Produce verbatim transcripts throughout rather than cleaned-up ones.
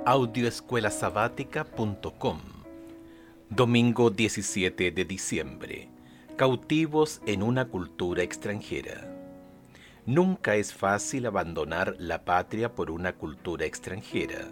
audio escuela sabática punto com. Domingo diecisiete de diciembre. Cautivos en una cultura extranjera. Nunca es fácil abandonar la patria por una cultura extranjera.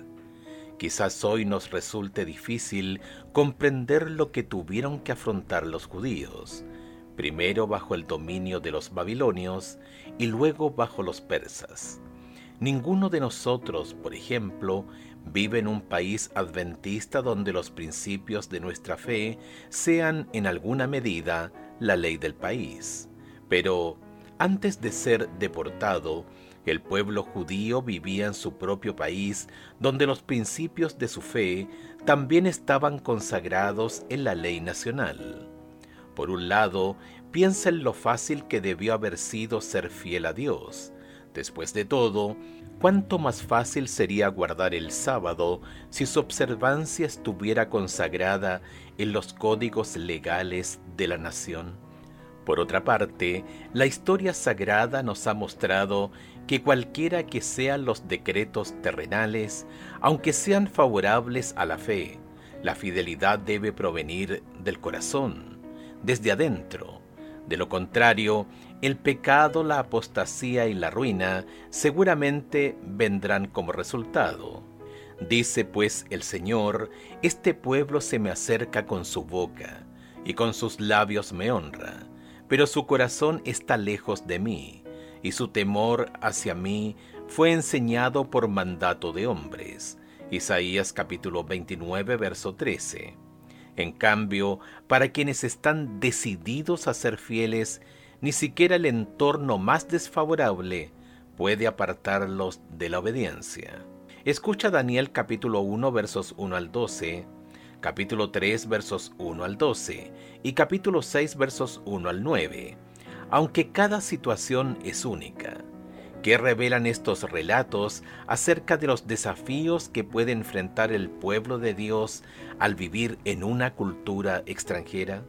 Quizás hoy nos resulte difícil comprender lo que tuvieron que afrontar los judíos, primero bajo el dominio de los babilonios y luego bajo los persas. Ninguno de nosotros, por ejemplo, vive en un país adventista donde los principios de nuestra fe sean en alguna medida la ley del país. Pero antes de ser deportado, el pueblo judío vivía en su propio país, donde los principios de su fe también estaban consagrados en la ley nacional. Por un lado, piensa en lo fácil que debió haber sido ser fiel a Dios. Después de todo, ¿cuánto más fácil sería guardar el sábado si su observancia estuviera consagrada en los códigos legales de la nación? Por otra parte, la historia sagrada nos ha mostrado que cualquiera que sean los decretos terrenales, aunque sean favorables a la fe, la fidelidad debe provenir del corazón, desde adentro. De lo contrario, el pecado, la apostasía y la ruina seguramente vendrán como resultado. Dice pues el Señor: este pueblo se me acerca con su boca, y con sus labios me honra, pero su corazón está lejos de mí, y su temor hacia mí fue enseñado por mandato de hombres. Isaías capítulo veintinueve, verso trece. En cambio, para quienes están decididos a ser fieles, ni siquiera el entorno más desfavorable puede apartarlos de la obediencia. Escucha Daniel capítulo uno, versos uno al doce, capítulo tres, versos uno al doce y capítulo seis, versos uno al nueve. Aunque cada situación es única, ¿qué revelan estos relatos acerca de los desafíos que puede enfrentar el pueblo de Dios al vivir en una cultura extranjera?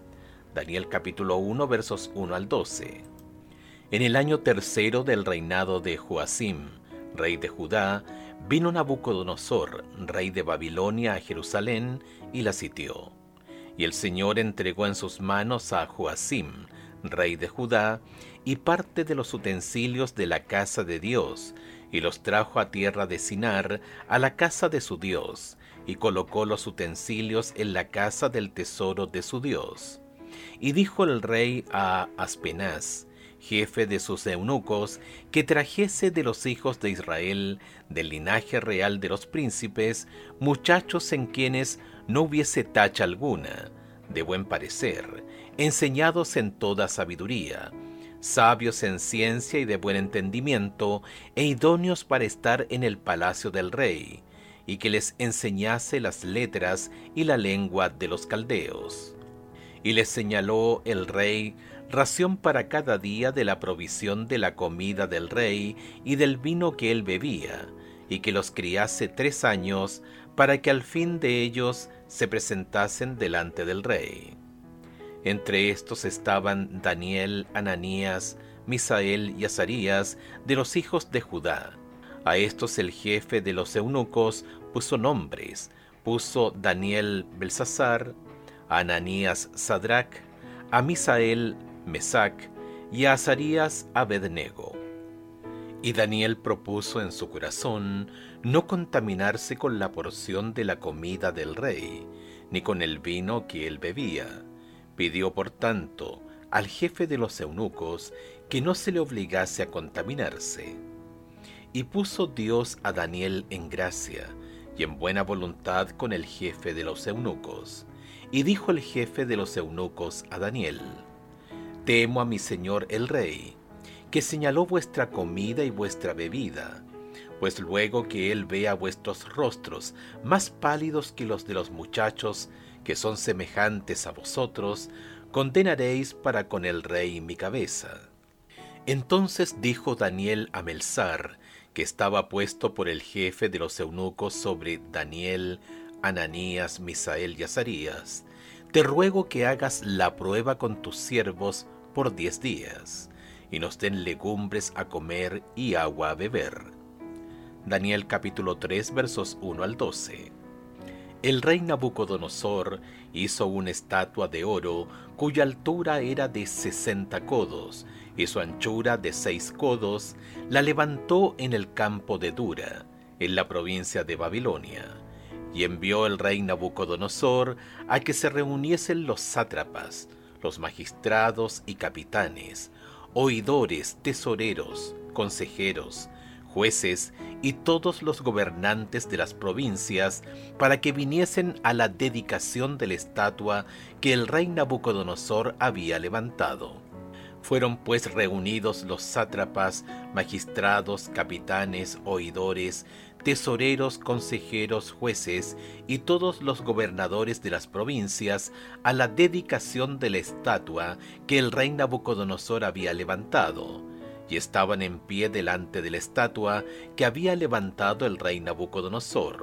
Daniel capítulo uno, versos uno al doce. En el año tercero del reinado de Joacim, rey de Judá, vino Nabucodonosor, rey de Babilonia, a Jerusalén y la sitió. Y el Señor entregó en sus manos a Joacim, rey de Judá, y parte de los utensilios de la casa de Dios, y los trajo a tierra de Sinar, a la casa de su Dios, y colocó los utensilios en la casa del tesoro de su Dios. Y dijo el rey a Aspenaz, jefe de sus eunucos, que trajese de los hijos de Israel, del linaje real de los príncipes, muchachos en quienes no hubiese tacha alguna, de buen parecer, enseñados en toda sabiduría, sabios en ciencia y de buen entendimiento, e idóneos para estar en el palacio del rey, y que les enseñase las letras y la lengua de los caldeos. Y les señaló el rey ración para cada día de la provisión de la comida del rey y del vino que él bebía, y que los criase tres años, para que al fin de ellos se presentasen delante del rey. Entre estos estaban Daniel, Ananías, Misael y Azarías, de los hijos de Judá. A estos el jefe de los eunucos puso nombres, puso Daniel Belsasar, a Ananías Sadrac, a Misael Mesac y a Azarías Abednego. Y Daniel propuso en su corazón no contaminarse con la porción de la comida del rey, ni con el vino que él bebía. Pidió, por tanto, al jefe de los eunucos que no se le obligase a contaminarse. Y puso Dios a Daniel en gracia y en buena voluntad con el jefe de los eunucos. Y dijo el jefe de los eunucos a Daniel: temo a mi señor el rey, que señaló vuestra comida y vuestra bebida, pues luego que él vea vuestros rostros más pálidos que los de los muchachos que son semejantes a vosotros, condenaréis para con el rey mi cabeza. Entonces dijo Daniel a Melsar, que estaba puesto por el jefe de los eunucos sobre Daniel, Ananías, Misael y Azarías: te ruego que hagas la prueba con tus siervos por diez días, y nos den legumbres a comer y agua a beber. Daniel capítulo tres versos uno al doce. El rey Nabucodonosor hizo una estatua de oro cuya altura era de sesenta codos y su anchura de seis codos. La levantó en el campo de Dura, en la provincia de Babilonia. Y envió el rey Nabucodonosor a que se reuniesen los sátrapas, los magistrados y capitanes, oidores, tesoreros, consejeros, jueces y todos los gobernantes de las provincias para que viniesen a la dedicación de la estatua que el rey Nabucodonosor había levantado. Fueron pues reunidos los sátrapas, magistrados, capitanes, oidores, tesoreros, consejeros, jueces y todos los gobernadores de las provincias a la dedicación de la estatua que el rey Nabucodonosor había levantado, y estaban en pie delante de la estatua que había levantado el rey Nabucodonosor.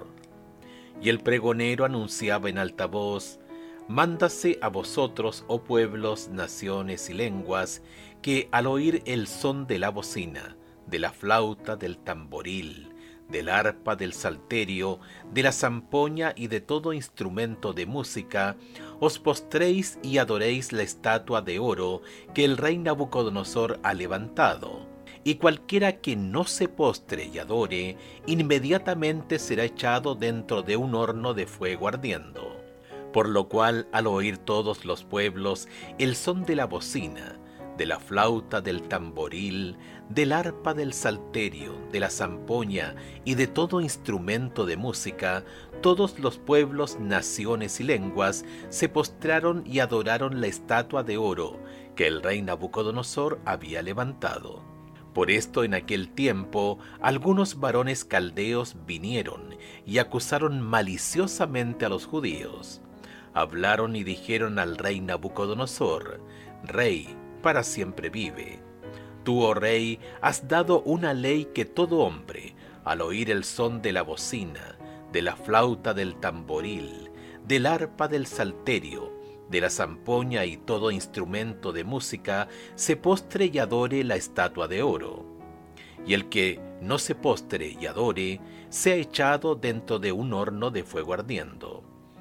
Y el pregonero anunciaba en alta voz: Mándase a vosotros, oh pueblos, naciones y lenguas, que al oír el son de la bocina, de la flauta, del tamboril, del arpa, del salterio, de la zampoña y de todo instrumento de música, os postréis y adoréis la estatua de oro que el rey Nabucodonosor ha levantado. Y cualquiera que no se postre y adore, inmediatamente será echado dentro de un horno de fuego ardiendo. Por lo cual, al oír todos los pueblos el son de la bocina, de la flauta, del tamboril, del arpa, del salterio, de la zampoña y de todo instrumento de música, todos los pueblos, naciones y lenguas se postraron y adoraron la estatua de oro que el rey Nabucodonosor había levantado. Por esto en aquel tiempo algunos varones caldeos vinieron y acusaron maliciosamente a los judíos. Hablaron y dijeron al rey Nabucodonosor: Rey, para siempre vive. Tú, oh rey, has dado una ley que todo hombre, al oír el son de la bocina, de la flauta, del tamboril, del arpa, del salterio, de la zampoña y todo instrumento de música, se postre y adore la estatua de oro. Y el que no se postre y adore, sea echado dentro de un horno de fuego ardiendo.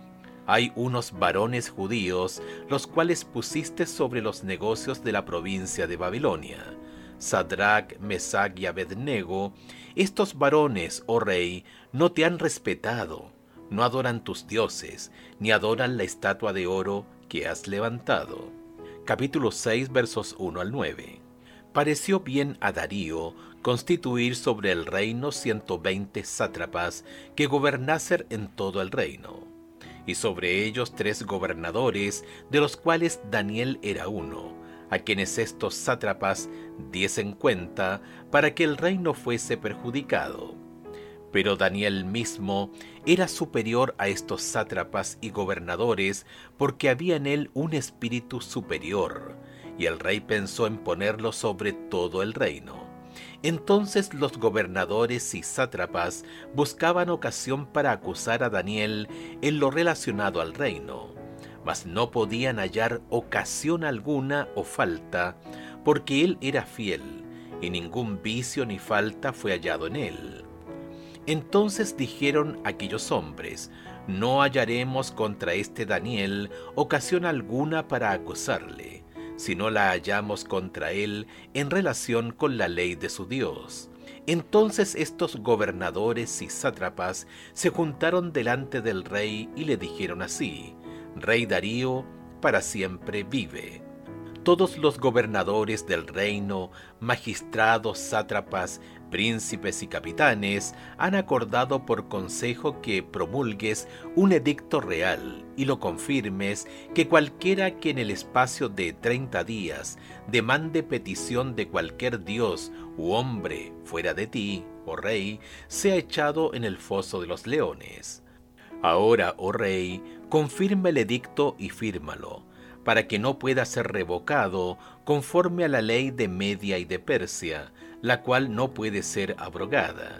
Hay unos varones judíos, los cuales pusiste sobre los negocios de la provincia de Babilonia, Sadrach, Mesach y Abednego. Estos varones, oh rey, no te han respetado, no adoran tus dioses, ni adoran la estatua de oro que has levantado. Capítulo seis, versos uno al nueve. Pareció bien a Darío constituir sobre el reino ciento veinte sátrapas que gobernasen en todo el reino, y sobre ellos tres gobernadores, de los cuales Daniel era uno, a quienes estos sátrapas diesen cuenta para que el reino fuese perjudicado. Pero Daniel mismo era superior a estos sátrapas y gobernadores, porque había en él un espíritu superior, y el rey pensó en ponerlo sobre todo el reino. Entonces los gobernadores y sátrapas buscaban ocasión para acusar a Daniel en lo relacionado al reino, mas no podían hallar ocasión alguna o falta, porque él era fiel, y ningún vicio ni falta fue hallado en él. Entonces dijeron aquellos hombres: no hallaremos contra este Daniel ocasión alguna para acusarle, si no la hallamos contra él en relación con la ley de su Dios. Entonces estos gobernadores y sátrapas se juntaron delante del rey y le dijeron así: Rey Darío, para siempre vive. Todos los gobernadores del reino, magistrados, sátrapas, príncipes y capitanes han acordado por consejo que promulgues un edicto real y lo confirmes, que cualquiera que en el espacio de treinta días demande petición de cualquier dios u hombre fuera de ti, oh rey, sea echado en el foso de los leones. Ahora, oh rey, confirma el edicto y fírmalo, para que no pueda ser revocado conforme a la ley de Media y de Persia, la cual no puede ser abrogada.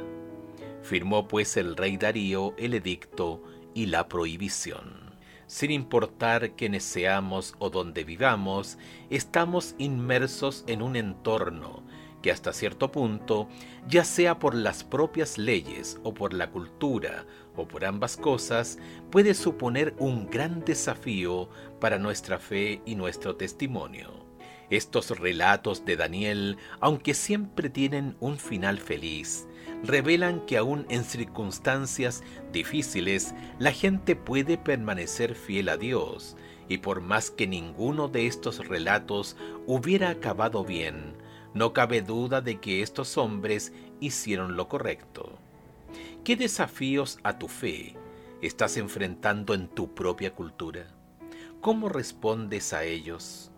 Firmó pues el rey Darío el edicto y la prohibición. Sin importar quiénes seamos o donde vivamos, estamos inmersos en un entorno que hasta cierto punto, ya sea por las propias leyes o por la cultura o por ambas cosas, puede suponer un gran desafío para nuestra fe y nuestro testimonio. Estos relatos de Daniel, aunque siempre tienen un final feliz, revelan que aún en circunstancias difíciles la gente puede permanecer fiel a Dios, y por más que ninguno de estos relatos hubiera acabado bien, no cabe duda de que estos hombres hicieron lo correcto. ¿Qué desafíos a tu fe estás enfrentando en tu propia cultura? ¿Cómo respondes a ellos?